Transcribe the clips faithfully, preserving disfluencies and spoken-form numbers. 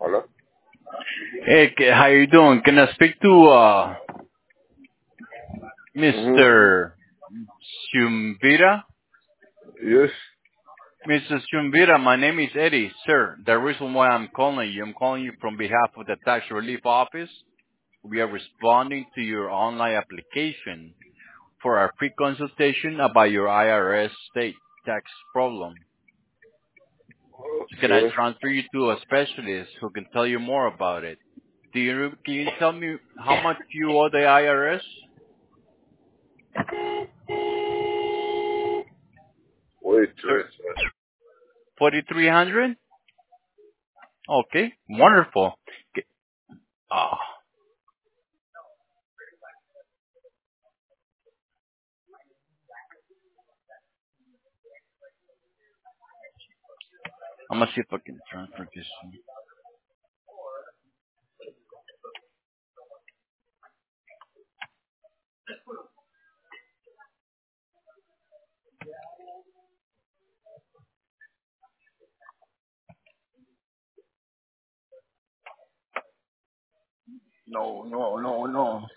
Hello? Hey, k- how you doing? Can I speak to uh, Mm-hmm. mister Shumvira? Yes. mister Shumvira, my name is Eddie, sir. The reason why I'm calling you, I'm calling you from behalf of the Tax Relief Office. We are responding to your online application for our pre-consultation about your I R S state tax problem. So can I Okay. transfer you to a specialist who can tell you more about it? Do you, can you tell me how much you owe the I R S? Wait till Sir, it's forty-three hundred? Okay, wonderful. K- Ah, I'm gonna see if I can transfer this. No, no, no, no.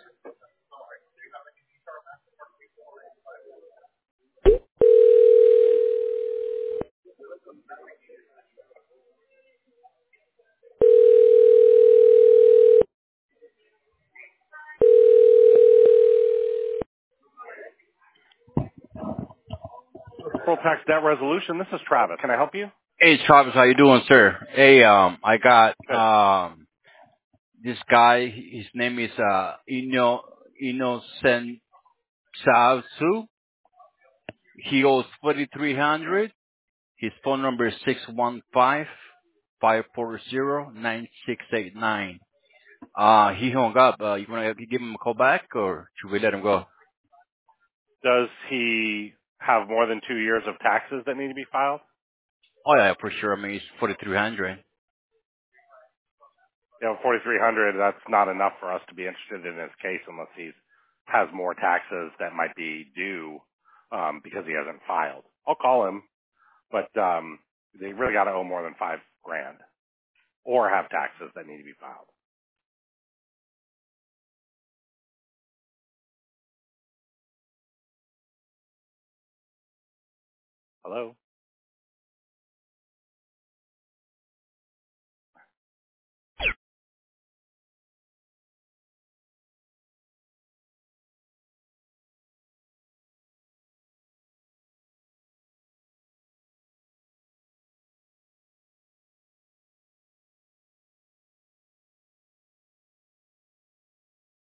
Full tax debt resolution. This is Travis. Can I help you? Hey, Travis, how you doing, sir? Hey, um, I got Good. um this guy. His name is uh Ino Innocent Sasu. He owes forty-three hundred. His phone number is six one five five four zero nine six eight nine. Uh, he hung up. Uh, you wanna give him a call back, or should we let him go? Does he have more than two years of taxes that need to be filed? Oh yeah, for sure. I mean, it's forty-three hundred. You know, forty-three hundred, that's not enough for us to be interested in his case unless he has more taxes that might be due um, because he hasn't filed. I'll call him, but um, they really got to owe more than five grand or have taxes that need to be filed. Hello?